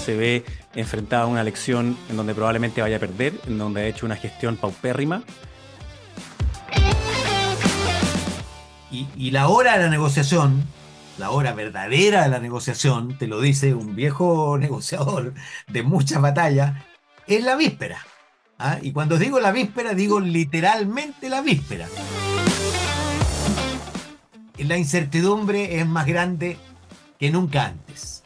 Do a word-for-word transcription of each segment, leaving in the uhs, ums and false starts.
se ve enfrentada a una elección en donde probablemente vaya a perder, en donde ha hecho una gestión paupérrima. Y, y la hora de la negociación, la hora verdadera de la negociación, te lo dice un viejo negociador de muchas batallas, es la víspera. ¿Ah? Y cuando digo la víspera, digo literalmente la víspera. La incertidumbre es más grande que nunca antes.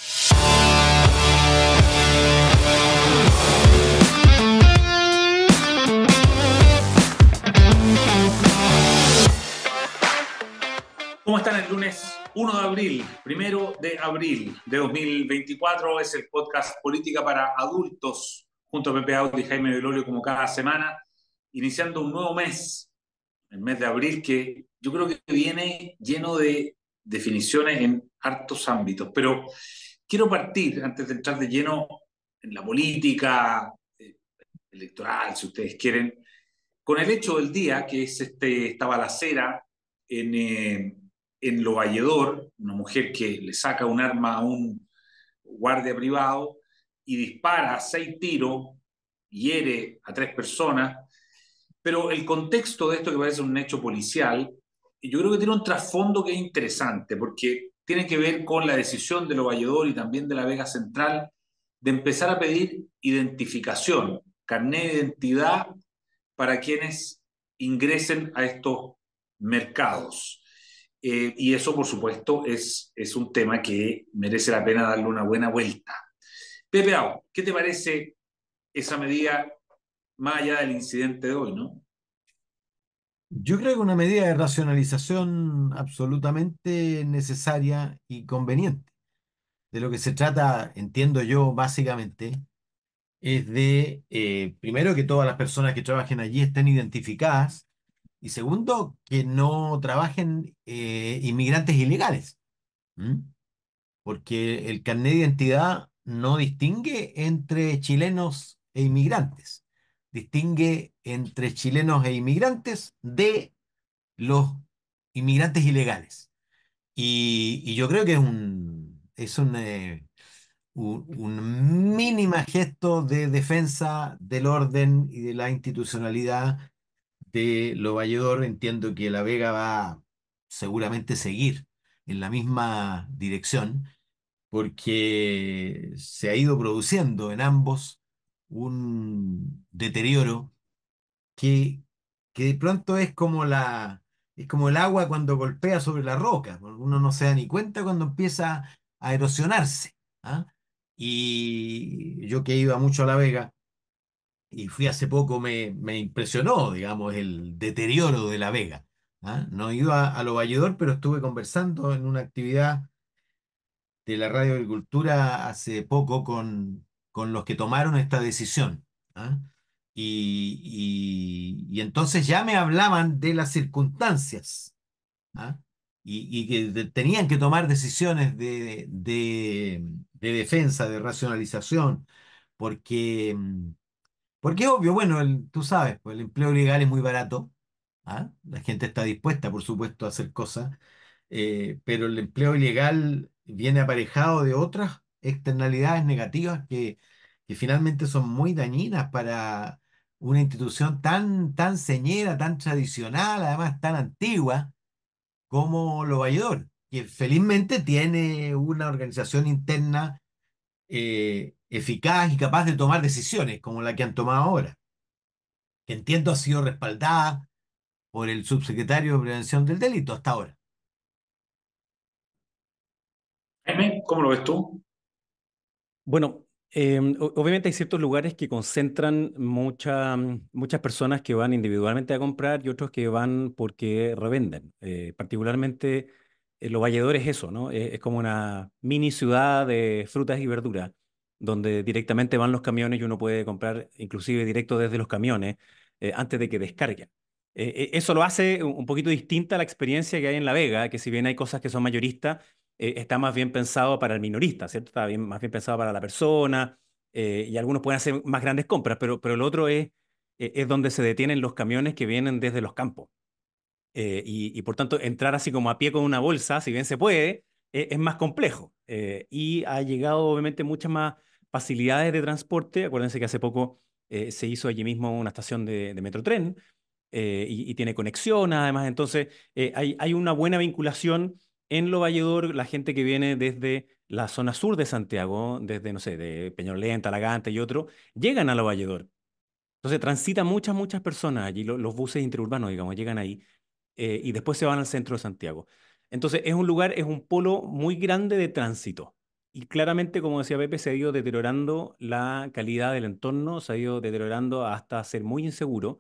¿Cómo están el lunes uno de abril? Primero de abril de dos mil veinticuatro es el podcast Política para Adultos, junto a Pepe Auti y Jaime Belolio como cada semana, iniciando un nuevo mes, el mes de abril, que yo creo que viene lleno de definiciones en hartos ámbitos. Pero quiero partir, antes de entrar de lleno en la política eh, electoral, si ustedes quieren, con el hecho del día, que es este, esta balacera en, eh, en Lo Valledor, una mujer que le saca un arma a un guardia privado y dispara seis tiros, hiere a tres personas, pero el contexto de esto, que parece un hecho policial, yo creo que tiene un trasfondo que es interesante, porque tiene que ver con la decisión de Lo Valledor y también de la Vega Central de empezar a pedir identificación, carnet de identidad para quienes ingresen a estos mercados. Eh, y eso, por supuesto, es, es un tema que merece la pena darle una buena vuelta. Pepe Au, ¿qué te parece esa medida más allá del incidente de hoy, no? Yo creo que una medida de racionalización absolutamente necesaria y conveniente. De lo que se trata, entiendo yo, básicamente, es de, eh, primero, que todas las personas que trabajen allí estén identificadas y segundo, que no trabajen eh, inmigrantes ilegales. ¿Mm? Porque el carnet de identidad no distingue entre chilenos e inmigrantes, distingue entre chilenos e inmigrantes de los inmigrantes ilegales. Y, y yo creo que es un, es un, eh, un, un mínima gesto de defensa del orden y de la institucionalidad de Lo Valledor. Entiendo que La Vega va a seguramente seguir en la misma dirección porque se ha ido produciendo en ambos un deterioro que, que de pronto es como la, es como el agua cuando golpea sobre la roca. Uno no se da ni cuenta cuando empieza a erosionarse. ¿Ah? Y yo que iba mucho a La Vega y fui hace poco, me, me impresionó, digamos, el deterioro de La Vega. ¿Ah? No iba a, a Lo Valledor, pero estuve conversando en una actividad de la Radio Agricultura hace poco con, con los que tomaron esta decisión. ¿Ah? Y, y- y entonces ya me hablaban de las circunstancias. ¿Ah? Y, y que de- tenían que tomar decisiones de, de, de defensa, de racionalización, porque, mm, porque es obvio, bueno, el- tú sabes, pues el empleo ilegal es muy barato. ¿Ah? La gente está dispuesta, por supuesto, a hacer cosas, eh, pero el empleo ilegal viene aparejado de otras externalidades negativas que, que finalmente son muy dañinas para una institución tan, tan señera, tan tradicional, además tan antigua como Lo Valledor, que felizmente tiene una organización interna eh, eficaz y capaz de tomar decisiones como la que han tomado ahora, que entiendo ha sido respaldada por el subsecretario de Prevención del Delito hasta ahora. Jaime, ¿cómo lo ves tú? Bueno, eh, o- obviamente hay ciertos lugares que concentran mucha- muchas personas que van individualmente a comprar y otros que van porque revenden. Eh, particularmente eh, Los Valledores es eso, ¿no? Es, es como una mini ciudad de frutas y verduras, donde directamente van los camiones y uno puede comprar inclusive directo desde los camiones eh, antes de que descarguen. Eh, eh, eso lo hace un un poquito distinta a la experiencia que hay en La Vega, que si bien hay cosas que son mayoristas, eh, está más bien pensado para el minorista, ¿cierto? Está bien, más bien pensado para la persona, eh, y algunos pueden hacer más grandes compras, pero, pero el otro es, eh, es donde se detienen los camiones que vienen desde los campos. Eh, y, y por tanto, entrar así como a pie con una bolsa, si bien se puede, eh, es más complejo. eh, y ha llegado obviamente muchas más facilidades de transporte. Acuérdense que hace poco eh, se hizo allí mismo una estación de, de Metrotren, eh, y, y tiene conexión además. Entonces, eh, hay, hay una buena vinculación en Lo Valledor, la gente que viene desde la zona sur de Santiago, desde, no sé, de Peñalolén, Talagante y otro, llegan a Lo Valledor. Entonces, transitan muchas, muchas personas allí, lo- los buses interurbanos, digamos, llegan ahí, eh, y después se van al centro de Santiago. Entonces, es un lugar, es un polo muy grande de tránsito. Y claramente, como decía Pepe, se ha ido deteriorando la calidad del entorno, se ha ido deteriorando hasta ser muy inseguro.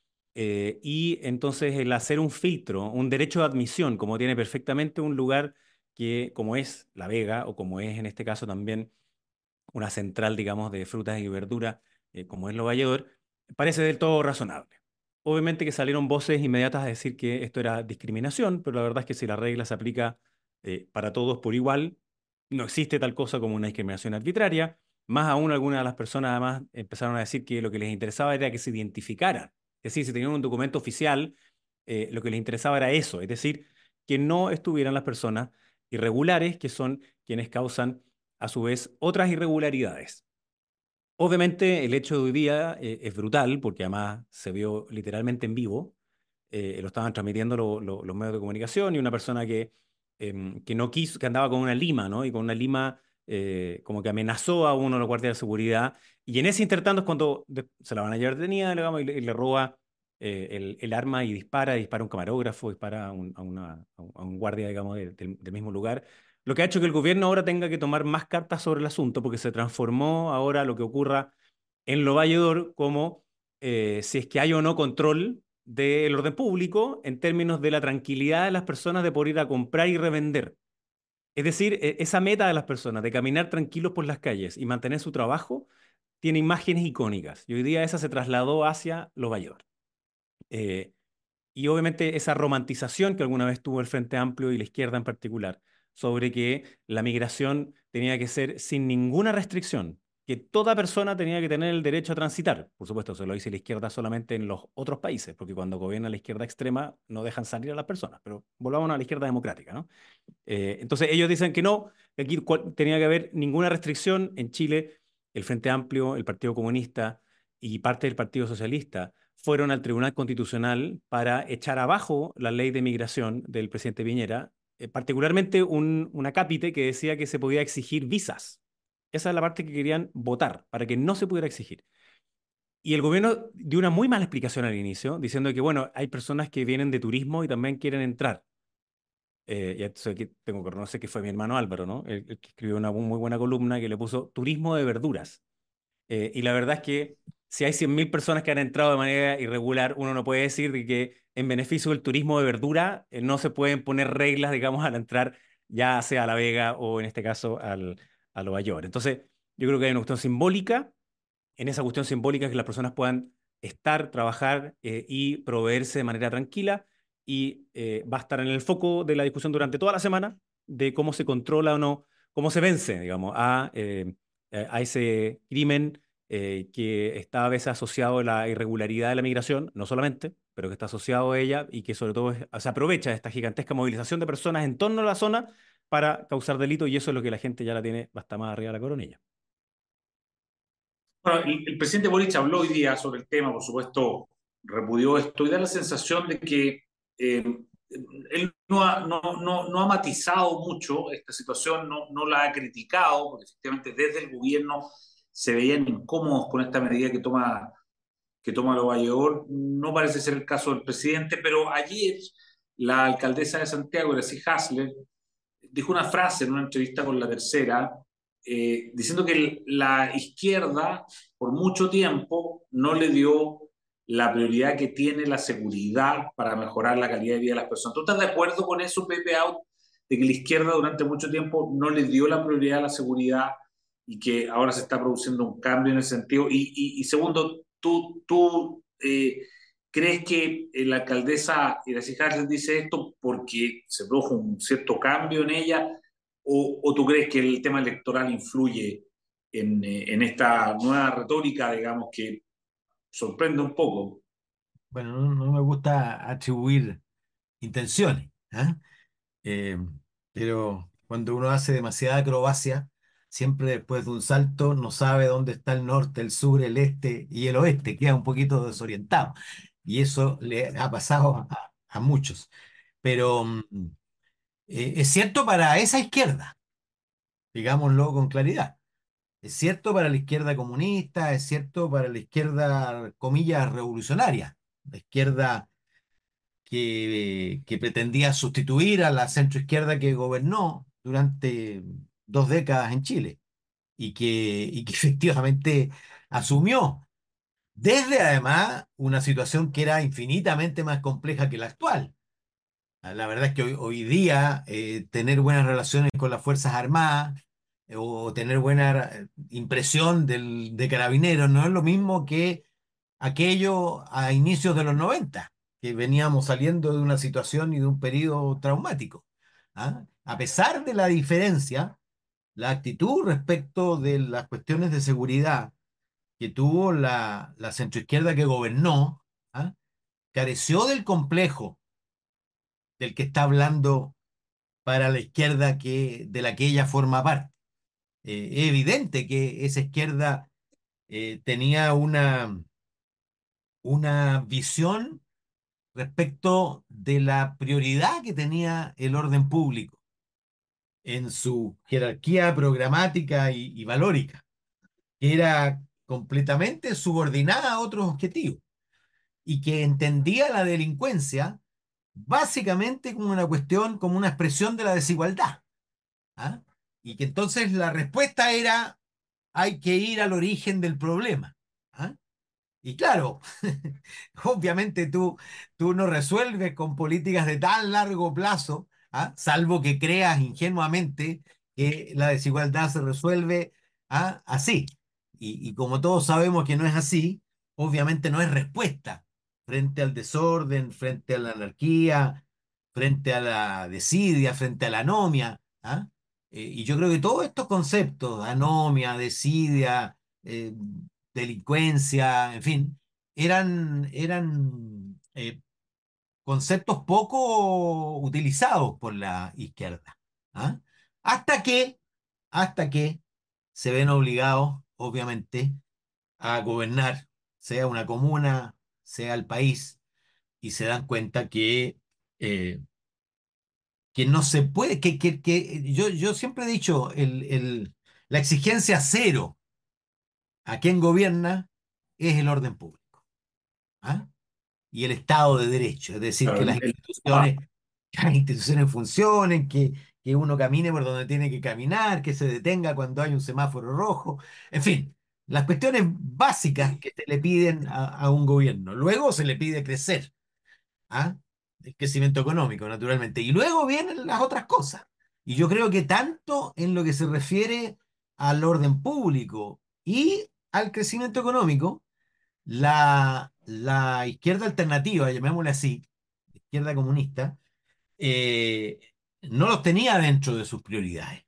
Eh, y entonces el hacer un filtro, un derecho de admisión, como tiene perfectamente un lugar que, como es La Vega, o como es en este caso también una central, digamos, de frutas y verduras, eh, como es Lo Valledor, parece del todo razonable. Obviamente que salieron voces inmediatas a decir que esto era discriminación, pero la verdad es que si la regla se aplica eh, para todos por igual, no existe tal cosa como una discriminación arbitraria. Más aún, algunas de las personas además empezaron a decir que lo que les interesaba era que se identificaran. Es decir, si tenían un documento oficial, eh, lo que les interesaba era eso, es decir, que no estuvieran las personas irregulares, que son quienes causan a su vez otras irregularidades. Obviamente el hecho de hoy día eh, es brutal, porque además se vio literalmente en vivo, eh, lo estaban transmitiendo lo- lo- los medios de comunicación, y una persona que, em, que no quiso, que andaba con una lima, ¿no? Y con una lima, eh, como que amenazó a uno de los guardias de seguridad, y en ese intertanto es cuando de- se la van a llevar detenida, digamos, y le, y le roba eh, el, el arma y dispara, dispara a un camarógrafo, dispara a un, a una- a un- a un guardia, digamos, de- del del mismo lugar. Lo que ha hecho que el gobierno ahora tenga que tomar más cartas sobre el asunto, porque se transformó ahora lo que ocurra en Lo Valledor como eh, si es que hay o no control del orden público en términos de la tranquilidad de las personas de poder ir a comprar y revender. Es decir, e- esa meta de las personas de caminar tranquilos por las calles y mantener su trabajo tiene imágenes icónicas. Y hoy día esa se trasladó hacia Lo Valledor. Eh, y obviamente esa romantización que alguna vez tuvo el Frente Amplio y la izquierda en particular, sobre que la migración tenía que ser sin ninguna restricción, que toda persona tenía que tener el derecho a transitar. Por supuesto, se lo dice la izquierda solamente en los otros países, porque cuando gobierna la izquierda extrema no dejan salir a las personas, pero volvamos a la izquierda democrática, ¿no? Eh, entonces ellos dicen que no, que aquí cual- tenía que haber ninguna restricción. En Chile, el Frente Amplio, el Partido Comunista y parte del Partido Socialista fueron al Tribunal Constitucional para echar abajo la ley de migración del presidente Piñera, eh, particularmente un, un acápite que decía que se podía exigir visas. Esa es la parte que querían votar, para que no se pudiera exigir. Y el gobierno dio una muy mala explicación al inicio, diciendo que, bueno, hay personas que vienen de turismo y también quieren entrar. Eh, y entonces aquí tengo que reconocer que fue mi hermano Álvaro, ¿no? El, el que escribió una muy buena columna que le puso Turismo de Verduras. Eh, y la verdad es que si hay cien mil personas que han entrado de manera irregular, uno no puede decir de que en beneficio del turismo de verdura eh, no se pueden poner reglas, digamos, al entrar, ya sea a La Vega o en este caso al, a Nueva York. Entonces, yo creo que hay una cuestión simbólica. En esa cuestión simbólica, que las personas puedan estar, trabajar, eh, y proveerse de manera tranquila, y eh, va a estar en el foco de la discusión durante toda la semana de cómo se controla o no, cómo se vence, digamos, a, eh, eh, a ese crimen eh, que está a veces asociado a la irregularidad de la migración, no solamente, pero que está asociado a ella, y que sobre todo es- se aprovecha de esta gigantesca movilización de personas en torno a la zona para causar delito, y eso es lo que la gente ya la tiene bastante más arriba de la coronilla. Bueno, el, el presidente Boric habló hoy día sobre el tema, por supuesto, repudió esto y da la sensación de que eh, él no ha, no, no, no ha matizado mucho esta situación, no, no la ha criticado, porque efectivamente desde el gobierno se veían incómodos con esta medida que toma, que toma Lo Valledor. No parece ser el caso del presidente, pero ayer la alcaldesa de Santiago, Gracie Hasler, dijo una frase en una entrevista con La Tercera, eh, diciendo que la izquierda por mucho tiempo no le dio la prioridad que tiene la seguridad para mejorar la calidad de vida de las personas. ¿Tú estás de acuerdo con eso, Pepe Out, de que la izquierda durante mucho tiempo no le dio la prioridad a la seguridad y que ahora se está produciendo un cambio en ese sentido? Y, y, y segundo, tú, tú eh, ¿crees que la alcaldesa Iracy Harles dice esto porque se produjo un cierto cambio en ella? ¿O, o tú crees que el tema electoral influye en, eh, en esta nueva retórica, digamos, que sorprende un poco? Bueno, no, no me gusta atribuir intenciones, ¿ah? Eh, pero cuando uno hace demasiada acrobacia, siempre después de un salto no sabe dónde está el norte, el sur, el este y el oeste, queda un poquito desorientado. Y eso le ha pasado a, a muchos. Pero mm, eh, es cierto para esa izquierda, digámoslo con claridad. Es cierto para la izquierda comunista, es cierto para la izquierda, comillas, revolucionaria, la izquierda que, que pretendía sustituir a la centroizquierda que gobernó durante dos décadas en Chile y que, y que efectivamente asumió desde además una situación que era infinitamente más compleja que la actual. La verdad es que hoy, hoy día eh, tener buenas relaciones con las Fuerzas Armadas eh, o tener buena eh, impresión del, de carabineros no es lo mismo que aquello a inicios de los noventa, que veníamos saliendo de una situación y de un periodo traumático. ¿Ah? A pesar de la diferencia, la actitud respecto de las cuestiones de seguridad que tuvo la, la centroizquierda que gobernó, ¿ah? Careció del complejo del que está hablando para la izquierda que, de la que ella forma parte. Eh, es evidente que esa izquierda eh, tenía una, una visión respecto de la prioridad que tenía el orden público en su jerarquía programática y, y valórica, que era completamente subordinada a otros objetivos y que entendía la delincuencia básicamente como una cuestión, como una expresión de la desigualdad. ¿Ah? Y que entonces la respuesta era hay que ir al origen del problema. ¿Ah? Y claro, obviamente tú, tú no resuelves con políticas de tan largo plazo, ¿ah? Salvo que creas ingenuamente que la desigualdad se resuelve, ¿ah? Así. Y, y como todos sabemos que no es así, obviamente no es respuesta frente al desorden, frente a la anarquía, frente a la desidia, frente a la anomia. ¿Ah? Eh, y yo creo que todos estos conceptos, anomia, desidia, eh, delincuencia, en fin, eran, eran eh, conceptos poco utilizados por la izquierda. ¿Ah? Hasta que, hasta que se ven obligados, obviamente, a gobernar, sea una comuna, sea el país, y se dan cuenta que, eh, que no se puede, que, que, que yo, yo siempre he dicho, el, el, la exigencia cero a quien gobierna es el orden público. ¿Ah? Y el Estado de Derecho, es decir, Claro, que las el- el- ah, instituciones, que las instituciones funcionen, que, que uno camine por donde tiene que caminar, que se detenga cuando hay un semáforo rojo, en fin, las cuestiones básicas que se le piden a, a un gobierno. Luego se le pide crecer, ¿ah? El crecimiento económico, naturalmente. Y luego vienen las otras cosas. Y yo creo que tanto en lo que se refiere al orden público y al crecimiento económico, la, la izquierda alternativa, llamémosla así, izquierda comunista, eh, no los tenía dentro de sus prioridades.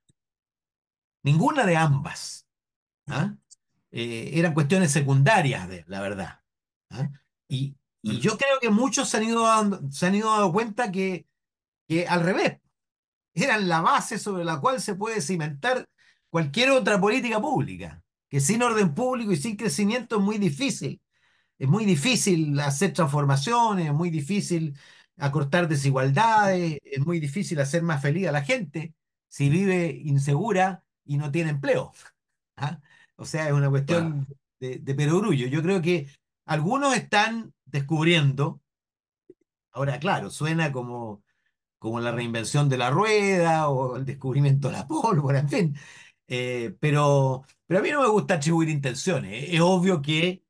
Ninguna de ambas. ¿Ah? Eh, eran cuestiones secundarias, de, la verdad. ¿Ah? Y, y mm, yo creo que muchos se han ido dando, se han ido dando cuenta que, que al revés, eran la base sobre la cual se puede cimentar cualquier otra política pública, que sin orden público y sin crecimiento es muy difícil. Es muy difícil hacer transformaciones, es muy difícil acortar desigualdades, es muy difícil hacer más feliz a la gente si vive insegura y no tiene empleo. ¿Ah? O sea, es una claro. cuestión de, de perogrullo. Yo creo que algunos están descubriendo, ahora claro, suena como, como la reinvención de la rueda o el descubrimiento de la pólvora, en fin. Eh, pero, pero a mí no me gusta atribuir intenciones. Es obvio que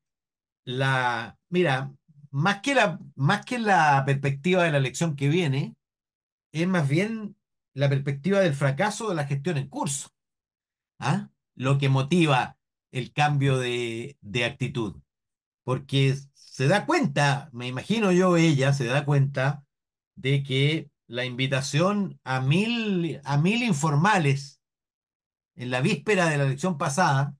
la, mira, más que la, más que la perspectiva de la elección que viene, es más bien la perspectiva del fracaso de la gestión en curso. ¿Ah? Lo que motiva el cambio de, de actitud. Porque se da cuenta, me imagino yo, ella se da cuenta de que la invitación a mil, a mil informales en la víspera de la elección pasada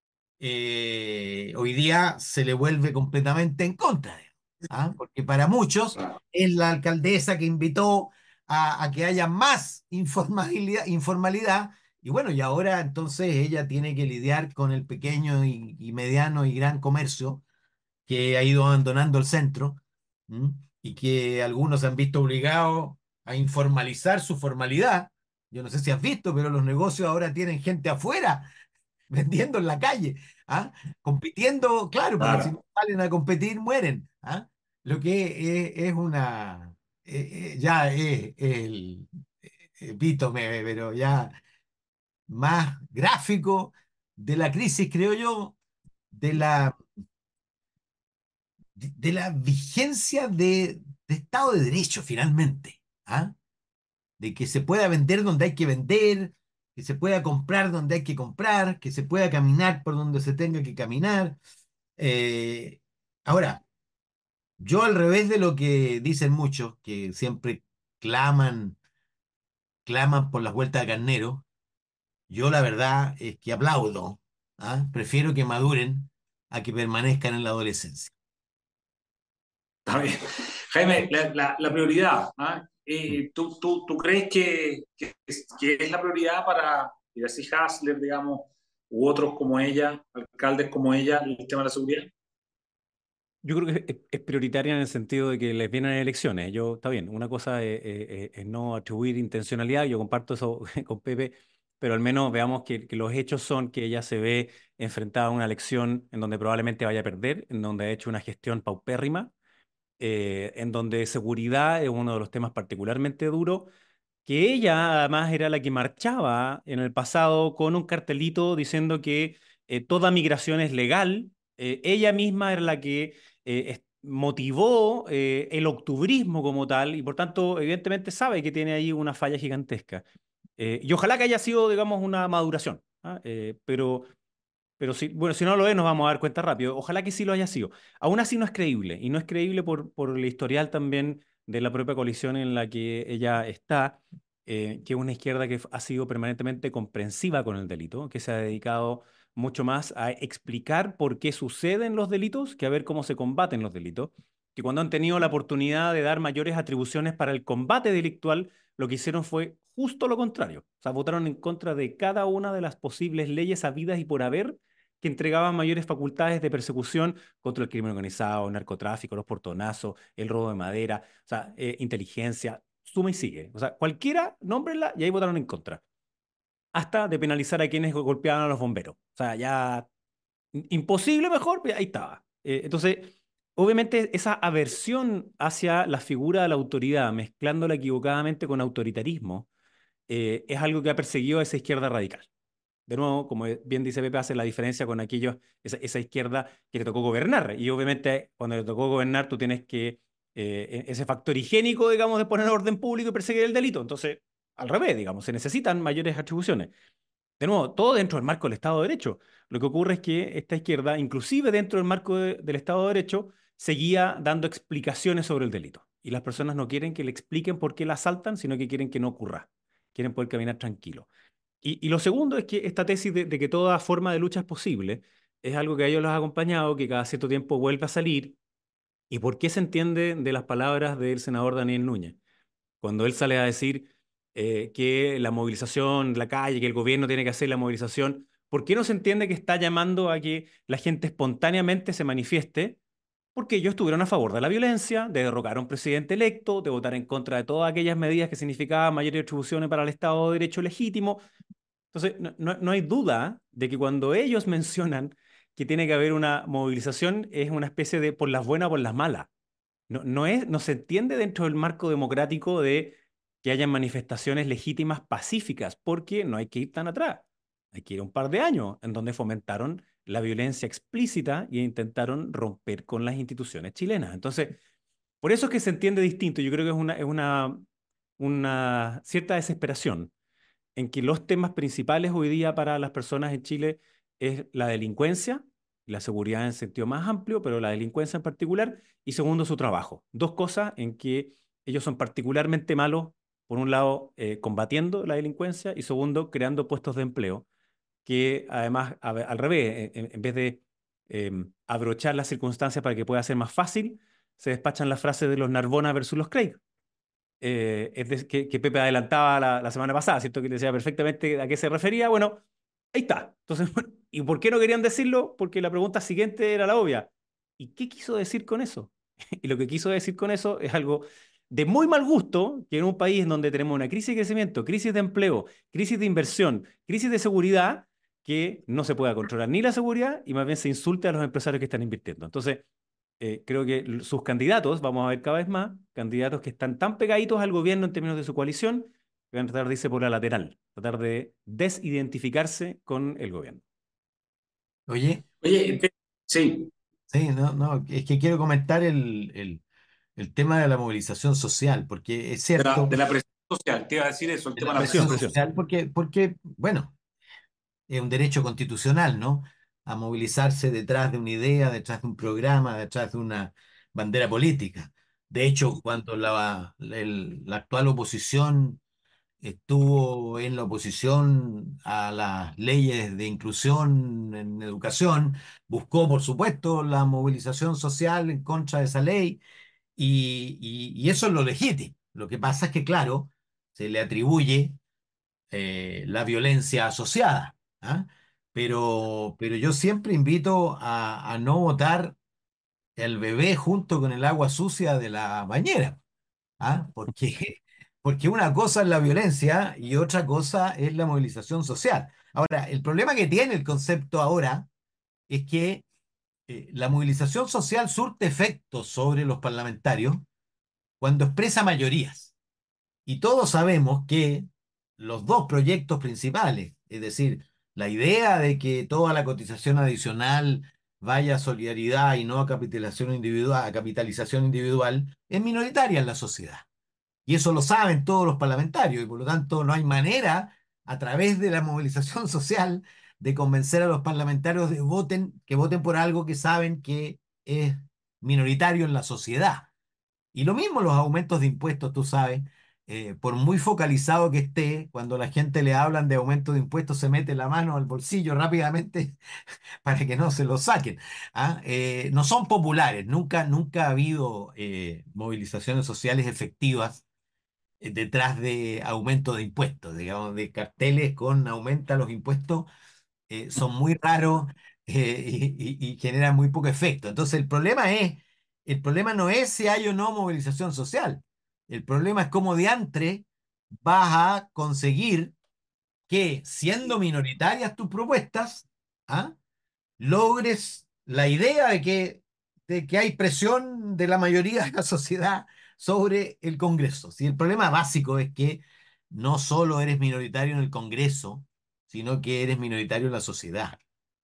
eh, hoy día se le vuelve completamente en contra. ¿Ah? Porque para muchos Claro. es la alcaldesa que invitó a, a que haya más informalidad, informalidad. Y bueno, y ahora entonces ella tiene que lidiar con el pequeño y, y mediano y gran comercio que ha ido abandonando el centro, ¿m? Y que algunos se han visto obligados a informalizar su formalidad. Yo no sé si has visto, pero los negocios ahora tienen gente afuera vendiendo en la calle, ¿ah? Compitiendo, claro, porque si Claro. no salen a competir, mueren, ¿ah? Lo que es, es una, eh, eh, ya es el epítome, pero ya más gráfico de la crisis, creo yo, de la, de, de la vigencia de, de Estado de Derecho, finalmente, ¿ah? De que se pueda vender donde hay que vender, que se pueda comprar donde hay que comprar, que se pueda caminar por donde se tenga que caminar. Eh, Ahora, yo al revés de lo que dicen muchos, que siempre claman, claman por las vueltas de carnero, yo la verdad es que aplaudo, ¿ah? Prefiero que maduren a que permanezcan en la adolescencia. Está bien. Jaime, la, la- la prioridad, ¿ah? Eh, ¿tú, tú, tú crees que, que es, que es la prioridad para Iracy Hasler, digamos, u otros como ella, alcaldes como ella, el tema de la seguridad? Yo creo que es, es prioritaria en el sentido de que les vienen elecciones. Yo, está bien, una cosa es, es- es no atribuir intencionalidad, yo comparto eso con Pepe, pero al menos veamos que, que los hechos son que ella se ve enfrentada a una elección en donde probablemente vaya a perder, en donde ha hecho una gestión paupérrima, eh, en donde seguridad es uno de los temas particularmente duros, que ella además era la que marchaba en el pasado con un cartelito diciendo que eh, toda migración es legal. Eh, ella misma era la que eh, es- motivó eh, el octubrismo como tal y por tanto evidentemente sabe que tiene ahí una falla gigantesca. Eh, y ojalá que haya sido, digamos, una maduración, ¿ah? Eh, pero pero si, bueno, si no lo es, nos vamos a dar cuenta rápido. Ojalá que sí lo haya sido. Aún así no es creíble, y no es creíble por, por el historial también de la propia coalición en la que ella está, eh, que es una izquierda que ha sido permanentemente comprensiva con el delito, que se ha dedicado mucho más a explicar por qué suceden los delitos que a ver cómo se combaten los delitos, que cuando han tenido la oportunidad de dar mayores atribuciones para el combate delictual, lo que hicieron fue justo lo contrario. O sea, votaron en contra de cada una de las posibles leyes habidas y por haber que entregaban mayores facultades de persecución contra el crimen organizado, el narcotráfico, los portonazos, el robo de madera, o sea, eh, inteligencia, suma y sigue. O sea, cualquiera, nómbrenla y ahí votaron en contra. Hasta de penalizar a quienes golpeaban a los bomberos. O sea, ya imposible mejor, pero ahí estaba. Eh, entonces, obviamente esa aversión hacia la figura de la autoridad, mezclándola equivocadamente con autoritarismo, eh, es algo que ha perseguido a esa izquierda radical. De nuevo, como bien dice Pepe, hace la diferencia con aquellos, esa, esa izquierda que le tocó gobernar. Y obviamente, cuando le tocó gobernar, tú tienes que, eh, ese factor higiénico, digamos, de poner orden público y perseguir el delito. Entonces, al revés, digamos, se necesitan mayores atribuciones. De nuevo, todo dentro del marco del Estado de Derecho. Lo que ocurre es que esta izquierda, inclusive dentro del marco de- del Estado de Derecho, seguía dando explicaciones sobre el delito. Y las personas no quieren que le expliquen por qué la asaltan, sino que quieren que no ocurra. Quieren poder caminar tranquilo. Y, y lo segundo es que esta tesis de, de que toda forma de lucha es posible es algo que a ellos los ha acompañado, que cada cierto tiempo vuelve a salir. ¿Y por qué se entiende de las palabras del senador Daniel Núñez? Cuando él sale a decir eh, que la movilización, la calle, que el gobierno tiene que hacer la movilización, ¿por qué no se entiende que está llamando a que la gente espontáneamente se manifieste? Porque ellos estuvieron a favor de la violencia, de derrocar a un presidente electo, de votar en contra de todas aquellas medidas que significaban mayores atribuciones para el Estado de Derecho legítimo. Entonces, no, no- no hay duda de que cuando ellos mencionan que tiene que haber una movilización, es una especie de por las buenas o por las malas. No, no es, no se entiende dentro del marco democrático de que hayan manifestaciones legítimas pacíficas, porque no hay que ir tan atrás. Hay que ir un par de años en donde fomentaron la violencia explícita e intentaron romper con las instituciones chilenas. Entonces, por eso es que se entiende distinto. Yo creo que es una, es una, una cierta desesperación en que los temas principales hoy día para las personas en Chile es la delincuencia, la seguridad en sentido más amplio, pero la delincuencia en particular, y segundo, su trabajo. Dos cosas en que ellos son particularmente malos, por un lado, eh, combatiendo la delincuencia y segundo, creando puestos de empleo, que además, a- al revés, en, en vez de eh, abrochar las circunstancias para que pueda ser más fácil, se despachan las frases de los Narbona versus los Craig. eh, es de- que, que Pepe adelantaba la, la semana pasada, ¿cierto? Que decía perfectamente a qué se refería. Bueno, ahí está. Entonces, bueno, ¿y por qué no querían decirlo? Porque la pregunta siguiente era la obvia. ¿Y qué quiso decir con eso? Y lo que quiso decir con eso es algo de muy mal gusto, que en un país en donde tenemos una crisis de crecimiento, crisis de empleo, crisis de inversión, crisis de seguridad, que no se pueda controlar ni la seguridad y más bien se insulte a los empresarios que están invirtiendo. Entonces, eh, creo que l- sus candidatos, vamos a ver cada vez más, candidatos que están tan pegaditos al gobierno en términos de su coalición, que van a tratar de irse por la lateral, tratar de desidentificarse con el gobierno. Oye, Oye, te- sí, sí, no, no, es que quiero comentar el, el, el tema de la movilización social, porque es de la, cierto, de la presión social, te iba a decir eso, el de tema la de la Presión, presión presión social. presión. social, porque, porque, bueno, es un derecho constitucional, ¿no? A movilizarse detrás de una idea, detrás de un programa, detrás de una bandera política. De hecho, cuando la, el- la actual oposición estuvo en la oposición a las leyes de inclusión en educación, buscó, por supuesto, la movilización social en contra de esa ley y, y- y eso es lo legítimo. Lo que pasa es que, claro, se le atribuye eh, la violencia asociada, ¿ah? Pero, pero yo siempre invito a, a no botar el bebé junto con el agua sucia de la bañera. ¿Ah? Porque, porque una cosa es la violencia y otra cosa es la movilización social. Ahora, el problema que tiene el concepto ahora es que eh, la movilización social surte efectos sobre los parlamentarios cuando expresa mayorías. Y todos sabemos que los dos proyectos principales, es decir, la idea de que toda la cotización adicional vaya a solidaridad y no a capitalización individual, a capitalización individual, es minoritaria en la sociedad. Y eso lo saben todos los parlamentarios y por lo tanto no hay manera a través de la movilización social de convencer a los parlamentarios de voten, que voten por algo que saben que es minoritario en la sociedad. Y lo mismo los aumentos de impuestos, tú sabes, eh, por muy focalizado que esté, cuando la gente le hablan de aumento de impuestos se mete la mano al bolsillo rápidamente para que no se lo saquen. ¿Ah? Eh, no son populares, nunca, nunca ha habido eh, movilizaciones sociales efectivas eh, detrás de aumento de impuestos, digamos, de carteles con aumenta los impuestos, eh, son muy raros eh, y, y- y generan muy poco efecto. Entonces el problema es, el problema no es si hay o no movilización social, el problema es cómo diantre vas a conseguir que, siendo minoritarias tus propuestas, ¿ah? logres la idea de que, de que hay presión de la mayoría de la sociedad sobre el Congreso. Si el problema básico es que no solo eres minoritario en el Congreso, sino que eres minoritario en la sociedad.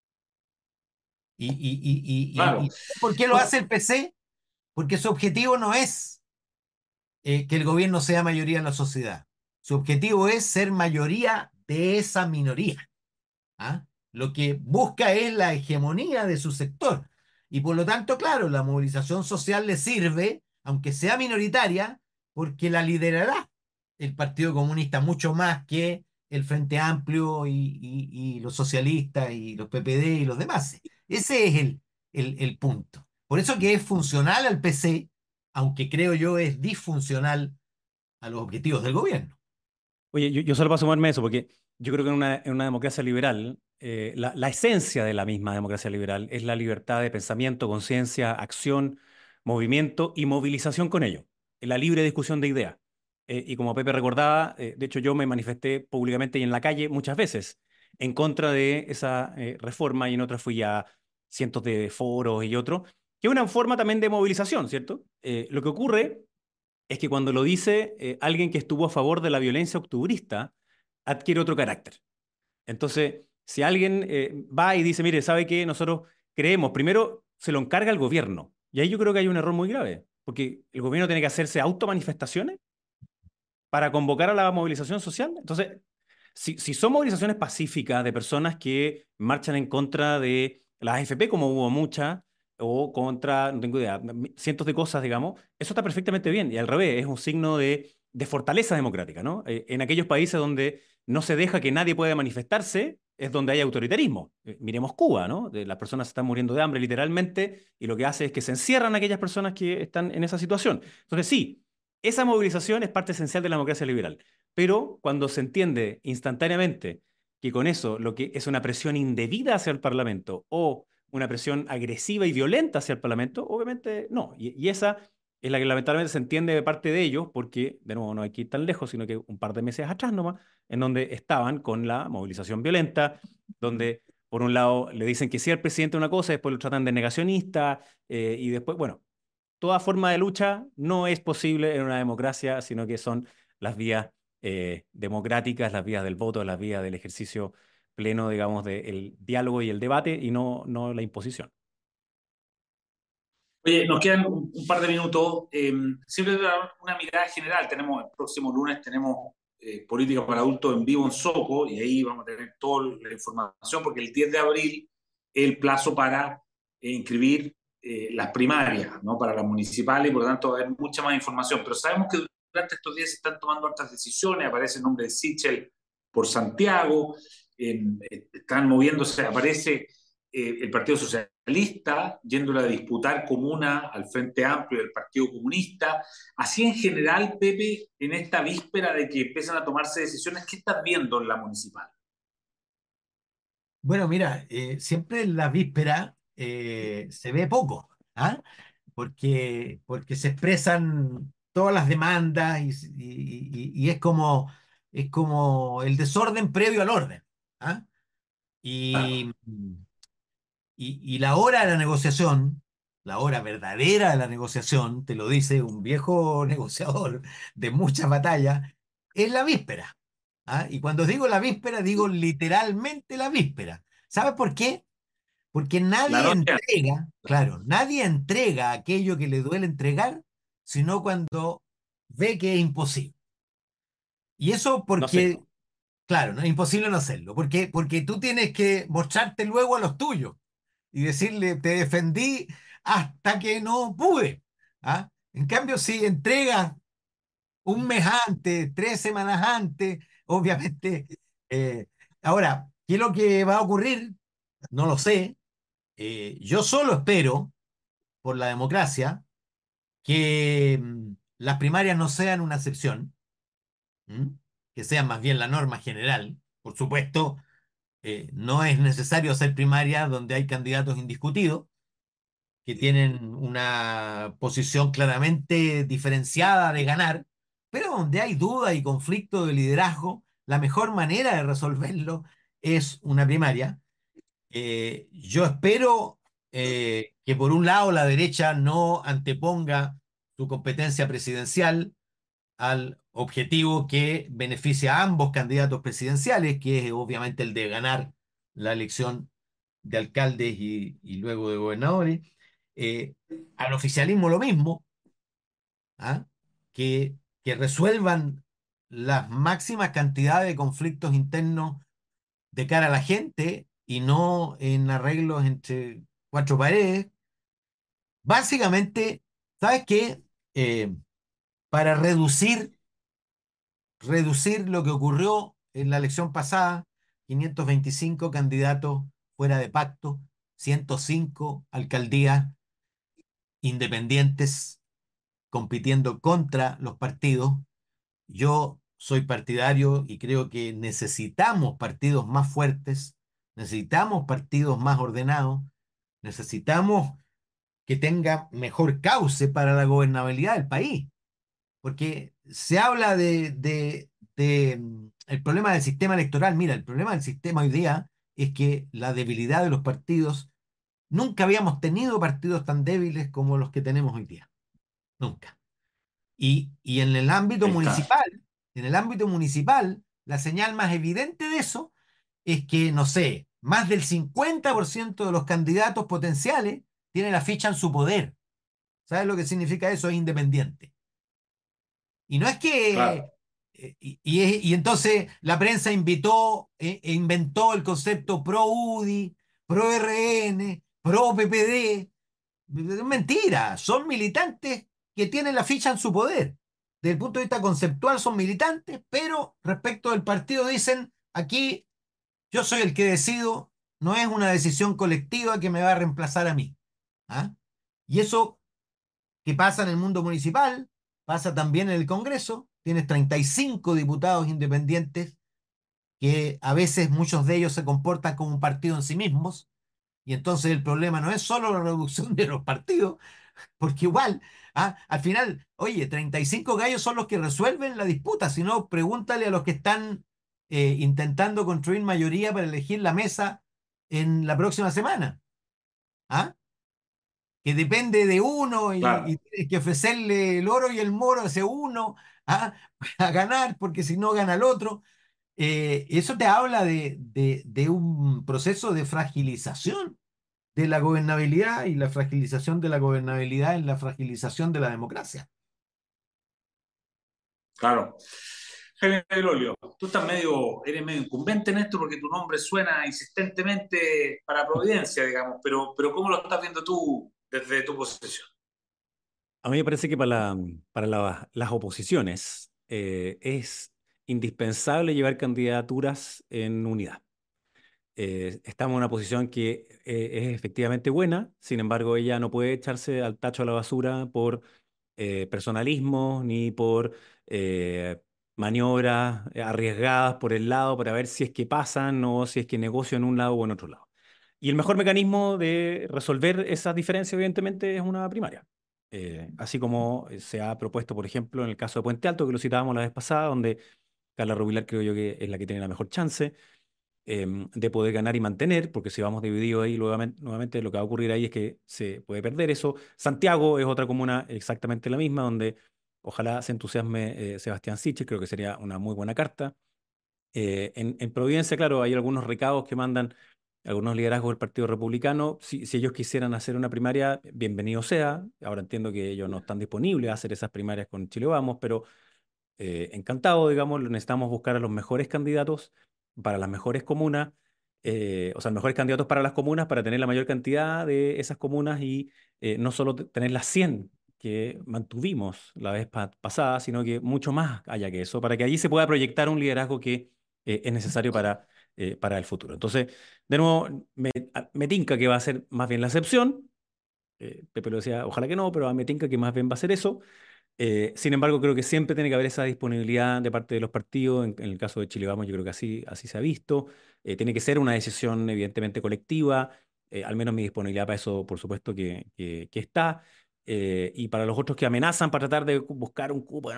¿Y, y, y, y, y, Claro. y por qué lo Bueno, hace el P C? Porque su objetivo no es eh, que el gobierno sea mayoría en la sociedad. Su objetivo es ser mayoría de esa minoría. ¿Ah? Lo que busca es la hegemonía de su sector. Y por lo tanto, claro, la movilización social le sirve, aunque sea minoritaria, porque la liderará el Partido Comunista mucho más que el Frente Amplio y, y- y los socialistas y los P P D y los demás. Ese es el, el, el punto. Por eso que es funcional al P C, aunque creo yo es disfuncional a los objetivos del gobierno. Oye, yo, yo solo para sumarme eso, porque yo creo que en una, en una democracia liberal, eh, la, la esencia de la misma democracia liberal es la libertad de pensamiento, conciencia, acción, movimiento y movilización con ello, la libre discusión de ideas. Eh, y como Pepe recordaba, eh, de hecho yo me manifesté públicamente y en la calle muchas veces en contra de esa eh, reforma y en otras fui a cientos de foros y otros, que es una forma también de movilización, ¿cierto? Eh, lo que ocurre es que cuando lo dice eh, alguien que estuvo a favor de la violencia octubrista, adquiere otro carácter. Entonces, si alguien eh, va y dice, mire, ¿sabe qué? Nosotros creemos, primero se lo encarga el gobierno. Y ahí yo creo que hay un error muy grave, porque el gobierno tiene que hacerse automanifestaciones para convocar a la movilización social. Entonces, si, si son movilizaciones pacíficas de personas que marchan en contra de las A F P, como hubo muchas, o contra, no tengo idea, cientos de cosas, digamos, eso está perfectamente bien. Y al revés, es un signo de, de fortaleza democrática, ¿no? Eh, en aquellos países donde no se deja que nadie pueda manifestarse, es donde hay autoritarismo. Eh, miremos Cuba, ¿no? De, las personas están muriendo de hambre literalmente, y lo que hace es que se encierran aquellas personas que están en esa situación. Entonces, sí. esa movilización es parte esencial de la democracia liberal. Pero cuando se entiende instantáneamente que con eso lo que es una presión indebida hacia el Parlamento o una presión agresiva y violenta hacia el Parlamento, obviamente no. Y, y esa es la que lamentablemente se entiende de parte de ellos, porque, de nuevo, no hay que ir tan lejos, sino que un par de meses atrás nomás, en donde estaban con la movilización violenta, donde por un lado le dicen que sí al presidente una cosa, después lo tratan de negacionista, eh, y después, bueno, toda forma de lucha no es posible en una democracia, sino que son las vías eh, democráticas, las vías del voto, las vías del ejercicio pleno, digamos, del diálogo y el debate, y no, no la imposición. Oye, nos quedan un, un par de minutos. Eh, siempre dar una mirada general. Tenemos el próximo lunes tenemos eh, Política para Adultos en vivo en Soco y ahí vamos a tener toda la información porque el diez de abril es el plazo para eh, inscribir eh, las primarias, ¿no? Para las municipales y por lo tanto va a haber mucha más información. Pero sabemos que durante estos días se están tomando otras decisiones. Aparece el nombre de Sichel por Santiago. Eh, están moviéndose, aparece eh, el Partido Socialista yéndola a disputar comuna al Frente Amplio del Partido Comunista. Así en general, Pepe, en esta víspera de que empiezan a tomarse decisiones, ¿qué estás viendo en la municipal? Bueno, mira, eh, siempre en la víspera eh, se ve poco, ¿ah? Porque, porque se expresan todas las demandas y, y- y- y es como, es como el desorden previo al orden, ¿ah? Y, y, y la hora de la negociación, la hora verdadera de la negociación, te lo dice un viejo negociador de muchas batallas, es la víspera, ¿ah? Y cuando digo la víspera, digo literalmente la víspera. ¿Sabes por qué? Porque La nadie noche, entrega, claro, nadie entrega aquello que le duele entregar, sino cuando ve que es imposible. Y eso No sé. porque, claro, no es imposible no hacerlo, porque, porque tú tienes que mostrarte luego a los tuyos y decirle, te defendí hasta que no pude. ¿Ah? En cambio, si entregas un mes antes, tres semanas antes, obviamente, eh, ahora, ¿qué es lo que va a ocurrir? No lo sé. Eh, yo solo espero por la democracia, que mm, las primarias no sean una excepción, ¿m? Que sean más bien la norma general. Por supuesto, eh, no es necesario hacer primarias donde hay candidatos indiscutidos, que tienen una posición claramente diferenciada de ganar, pero donde hay duda y conflicto de liderazgo, la mejor manera de resolverlo es una primaria. Eh, yo espero eh, que por un lado la derecha no anteponga su competencia presidencial al objetivo que beneficia a ambos candidatos presidenciales, que es obviamente el de ganar la elección de alcaldes y, y luego de gobernadores. Eh, Al oficialismo lo mismo, ¿ah? Que, que resuelvan las máximas cantidades de conflictos internos de cara a la gente y no en arreglos entre cuatro paredes. Básicamente, ¿sabes qué? Eh, para reducir, reducir lo que ocurrió en la elección pasada, quinientos veinticinco candidatos fuera de pacto, ciento cinco alcaldías independientes compitiendo contra los partidos. Yo soy partidario y creo que necesitamos partidos más fuertes, necesitamos partidos más ordenados, necesitamos que tenga mejor cauce para la gobernabilidad del país, porque se habla de, de, de, mm, el problema del sistema electoral. Mira, el problema del sistema hoy día es que la debilidad de los partidos, nunca habíamos tenido partidos tan débiles como los que tenemos hoy día, nunca. Y, y en el ámbito ahí está. municipal, en el ámbito municipal, la señal más evidente de eso es que, no sé, más del cincuenta por ciento de los candidatos potenciales tienen la ficha en su poder. ¿Sabes lo que significa eso? Es independiente. Y no es Claro. que... eh, Y, y es- y entonces la prensa invitó, eh, e inventó el concepto pro U D I, pro R N, pro P P D. Es mentira, son militantes que tienen la ficha en su poder. Desde el punto de vista conceptual son militantes, pero respecto del partido dicen, aquí yo soy el que decido, no es una decisión colectiva que me va a reemplazar a mí. ¿Ah? Y eso que pasa en el mundo municipal, pasa también en el Congreso. Tienes treinta y cinco diputados independientes que a veces muchos de ellos se comportan como un partido en sí mismos, y entonces el problema no es solo la reducción de los partidos, porque igual, ah, al final, oye, treinta y cinco gallos son los que resuelven la disputa, si no, pregúntale a los que están eh, intentando construir mayoría para elegir la mesa en la próxima semana, ¿ah? Que depende de uno y, Claro, y tienes que ofrecerle el oro y el moro a ese uno, ¿ah? Para ganar, porque si no gana el otro. Eh, eso te habla de, de, de un proceso de fragilización de la gobernabilidad, y la fragilización de la gobernabilidad es la fragilización de la democracia. claro. Jaime del Olio, tú estás medio, eres medio incumbente en esto porque tu nombre suena insistentemente para Providencia, digamos, pero, pero ¿cómo lo estás viendo tú desde tu posición? A mí me parece que para, la- para la- las oposiciones eh, es indispensable llevar candidaturas en unidad. Eh, estamos en una posición que eh, es efectivamente buena, sin embargo, ella no puede echarse al tacho a la basura por eh, personalismo ni por eh, maniobras arriesgadas por el lado para ver si es que pasan o si es que negocio en un lado o en otro lado. Y el mejor mecanismo de resolver esas diferencias, evidentemente, es una primaria. Eh, así como se ha propuesto, por ejemplo, en el caso de Puente Alto, que lo citábamos la vez pasada, donde Carla Rubilar creo yo que es la que tiene la mejor chance em, de poder ganar y mantener, porque si vamos divididos ahí, nuevamente, nuevamente lo que va a ocurrir ahí es que se puede perder eso. Santiago es otra comuna exactamente la misma, donde ojalá se entusiasme eh, Sebastián Sichel, creo que sería una muy buena carta. Eh, en, en Providencia, claro, hay algunos recados que mandan algunos liderazgos del Partido Republicano. Si, si ellos quisieran hacer una primaria, bienvenido sea. Ahora entiendo que ellos no están disponibles a hacer esas primarias con Chile Vamos, pero eh, encantado, digamos, necesitamos buscar a los mejores candidatos para las mejores comunas, eh, o sea, los mejores candidatos para las comunas para tener la mayor cantidad de esas comunas y eh, no solo te- tener las cien que mantuvimos la vez pa- pasada, sino que mucho más allá que eso, para que allí se pueda proyectar un liderazgo que eh, es necesario para, eh, para el futuro. Entonces, de nuevo, me, a- me tinca que va a ser más bien la excepción. Eh, Pepe lo decía, ojalá que no, pero a mí me tinca que más bien va a ser eso. Eh, sin embargo, creo que siempre tiene que haber esa disponibilidad de parte de los partidos. En, en el caso de Chile Vamos, yo creo que así, así se ha visto. Eh, tiene que ser una decisión evidentemente colectiva. Eh, al menos mi disponibilidad para eso, por supuesto, que, que, que está. Eh, y para los otros que amenazan para tratar de buscar un cupo,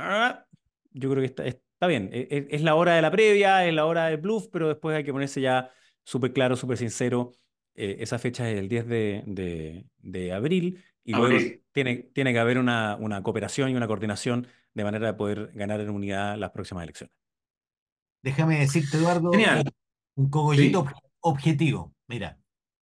yo creo que está, está bien. Eh, Es, es la hora de la previa, es la hora del bluff, pero después hay que ponerse ya súper claro, súper sincero. Eh, esa fecha es el diez de, de de abril y luego Abril. tiene, tiene que haber una, una cooperación y una coordinación de manera de poder ganar en unidad las próximas elecciones. Déjame decirte, Eduardo, Genial, un, un cogollito sí, obje- objetivo. Mira,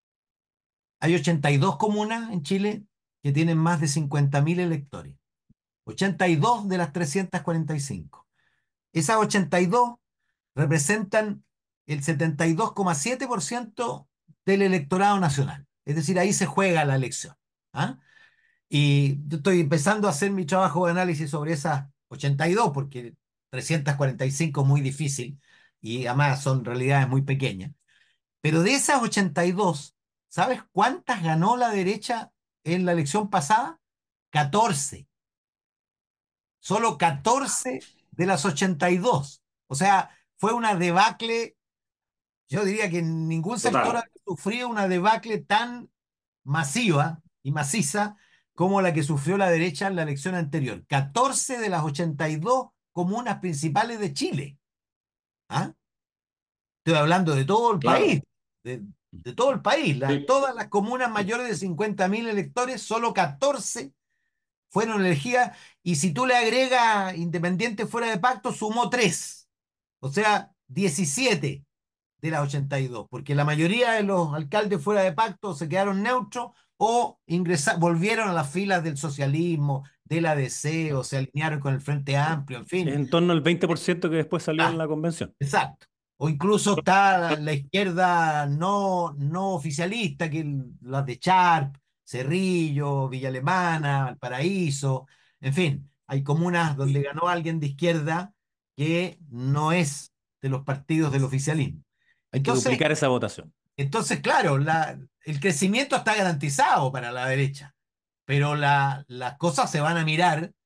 hay ochenta y dos comunas en Chile que tienen más de cincuenta mil electores. Ochenta y dos de las trescientas cuarenta y cinco. Esas ochenta y dos representan el setenta y dos coma siete por ciento del electorado nacional. Es decir, ahí se juega la elección. ¿Ah? Y yo estoy empezando a hacer mi trabajo de análisis sobre esas ochenta y dos, porque trescientas cuarenta y cinco es muy difícil y además son realidades muy pequeñas. Pero de esas ochenta y dos, ¿sabes cuántas ganó la derecha en la elección pasada? catorce. Solo catorce de las ochenta y dos. O sea, fue una debacle. Yo diría que ningún sector ha total. sufrido una debacle tan masiva y maciza como la que sufrió la derecha en la elección anterior. catorce de las ochenta y dos comunas principales de Chile. ¿Ah? Estoy hablando de todo el país, Claro, de, de todo el país. La- sí. todas las comunas mayores de cincuenta mil electores, solo catorce fueron elegidas, y si tú le agregas independiente fuera de pacto, sumó tres. O sea, diecisiete de las ochenta y dos, porque la mayoría de los alcaldes fuera de pacto se quedaron neutros o ingresaron, volvieron a las filas del socialismo, del A D C, o se alinearon con el Frente Amplio, en Es fin. en torno al veinte por ciento que después salió en Ah, la convención. exacto. O incluso está la, la izquierda no, no oficialista, que el- las de Charp, Cerrillo, Villa Alemana, Valparaíso, en fin, hay comunas donde ganó alguien de izquierda que no es de los partidos del oficialismo. Hay que Entonces, duplicar esa votación. entonces claro, la, el crecimiento está garantizado para la derecha, pero la, las cosas se van a mirar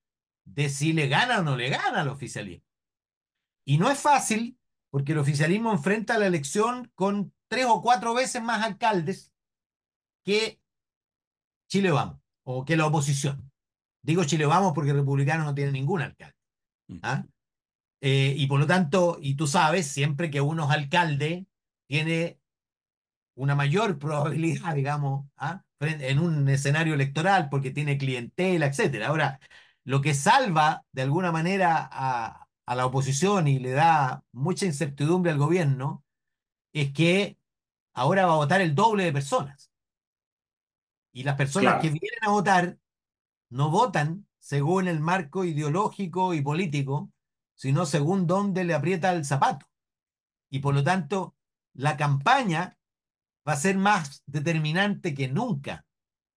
de si le gana o no le gana al oficialismo. Y no es fácil, porque el oficialismo enfrenta la elección con tres o cuatro veces más alcaldes que Chile Vamos, o que la oposición. Digo Chile Vamos porque el republicano no tiene ningún alcalde. ¿Ah? Eh, y por lo tanto, y tú sabes, siempre que uno es alcalde, tiene una mayor probabilidad, digamos, ¿ah? en un escenario electoral, porque tiene clientela, etcétera. Ahora, lo que salva de alguna manera a, a la oposición y le da mucha incertidumbre al gobierno es que ahora va a votar el doble de personas. Y las personas que Claro, vienen a votar no votan según el marco ideológico y político, sino según dónde le aprieta el zapato. Y por lo tanto, la campaña va a ser más determinante que nunca.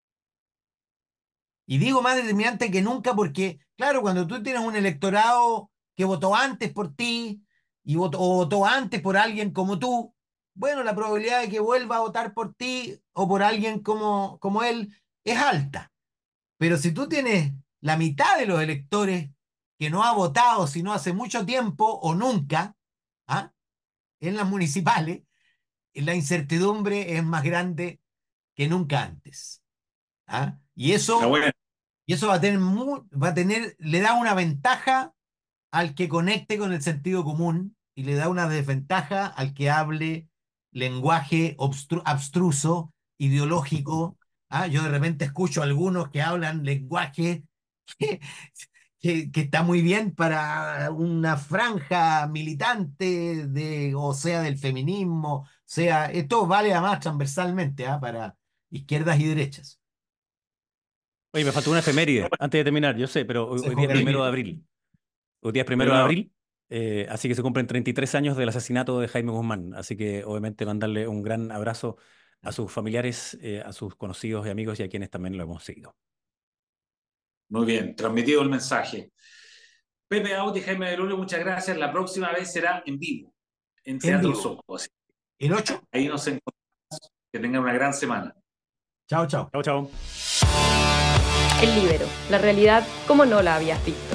Y digo más determinante que nunca porque, claro, cuando tú tienes un electorado que votó antes por ti y votó, o votó antes por alguien como tú, bueno, la probabilidad de que vuelva a votar por ti o por alguien como, como él es alta. Pero si tú tienes la mitad de los electores que no ha votado sino hace mucho tiempo o nunca, ¿ah? En las municipales, la incertidumbre es más grande que nunca antes. ¿Ah? Y está eso, bueno. y eso va a tener, mu- va a tener, le da una ventaja al que conecte con el sentido común y le da una desventaja al que hable lenguaje obstru- abstruso, ideológico. ¿Ah? Yo de repente escucho a algunos que hablan lenguaje que, que, que está muy bien para una franja militante, de, o sea, del feminismo, sea, esto vale además transversalmente, ¿ah? Para izquierdas y derechas. Oye, me faltó una efeméride antes de terminar, yo sé, pero hoy, hoy Consejo día es primero de Permita. abril. Hoy día es primero de Primero, abril, eh, así que se cumplen treinta y tres años del asesinato de Jaime Guzmán. Así que obviamente mandarle un gran abrazo a sus familiares, eh, a sus conocidos y amigos y a quienes también lo hemos seguido. muy bien, transmitido el mensaje. Pepe Auti, Jaime Belolio, muchas gracias. La próxima vez será en vivo, en En Teatro vivo. Soco. Así El que ocho. ahí nos encontramos. Que tengan una gran semana. Chao, chao. Chao, chao. El Líbero, la realidad como no la habías visto.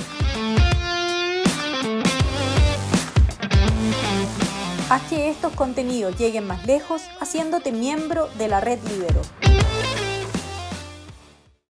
Haz que estos contenidos lleguen más lejos haciéndote miembro de la Red Líbero.